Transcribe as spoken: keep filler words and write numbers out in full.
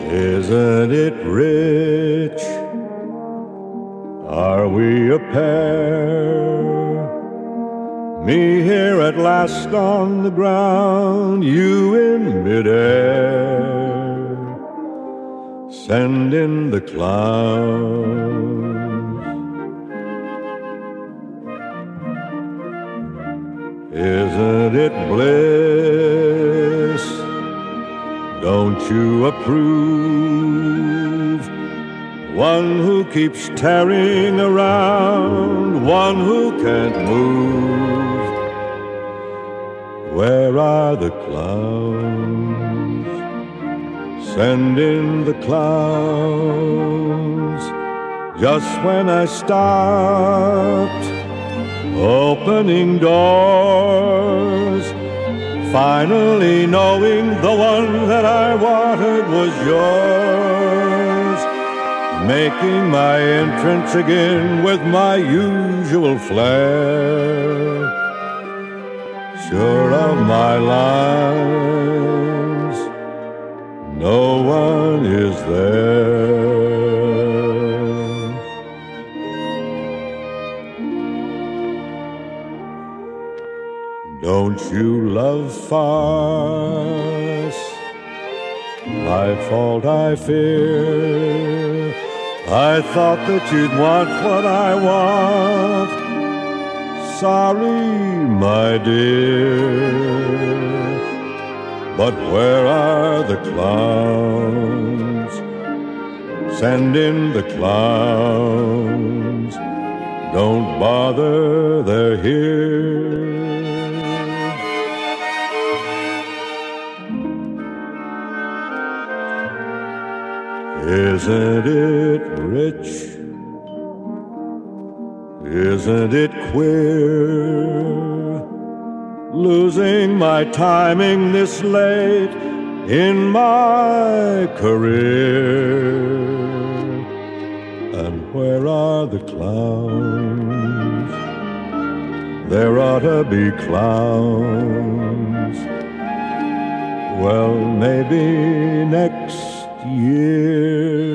Isn't it rich? Are we a pair? Me here at last on the ground, you in midair. Send in the clowns. Isn't it bliss? Don't you approve? One who keeps tearing around, one who can't move. Where are the clowns? Send in the clowns. Just when I stopped opening doors, finally knowing the one that I wanted was yours, making my entrance again with my usual flair, sure of my lines, no one is there. Don't you love farce? My fault, I fear. I thought that you'd want what I want. Sorry, my dear. But where are the clowns? Send in the clowns. Don't bother, they're here. Isn't it rich? Isn't it queer? Losing my timing this late in my career. And where are the clowns? There ought to be clowns. Well, maybe next year.